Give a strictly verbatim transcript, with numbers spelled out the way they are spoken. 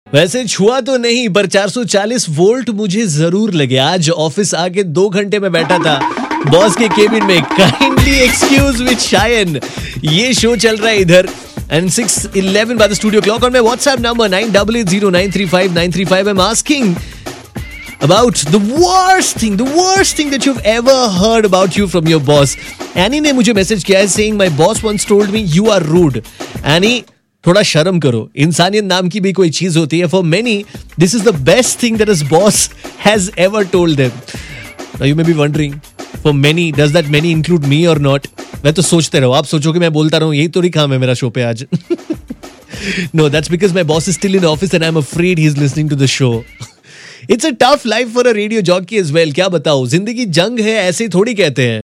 वैसे छुआ तो नहीं पर चार सौ चालीस वोल्ट मुझे जरूर लगे। आज ऑफिस आके दो घंटे में बैठा था बॉस के केबिन में। काइंडली एक्सक्यूज विद शायन, ये शो चल रहा है इधर and six eleven by the studio clock on my WhatsApp number nine eight eight zero nine three five nine three five. I'm asking about the worst thing, the worst thing that you've ever heard about you from your boss. Annie ने मुझे message किया है saying my boss once told me you are rude. Annie, थोड़ा शर्म करो, इंसानियत नाम की भी कोई चीज होती है. For many, this is the best thing that his boss has ever told them. Now you may be wondering, for many, does that many include me or not? मैं तो सोचते रहो, आप सोचो कि मैं बोलता रहूं, यही तो नहीं काम है मेरा शो पे आज. No, that's because my boss is still in the office and I'm afraid he's listening to the show. It's a tough life for a radio jockey as well. क्या बताओ, जिंदगी जंग है, ऐसे ही थोड़ी कहते हैं.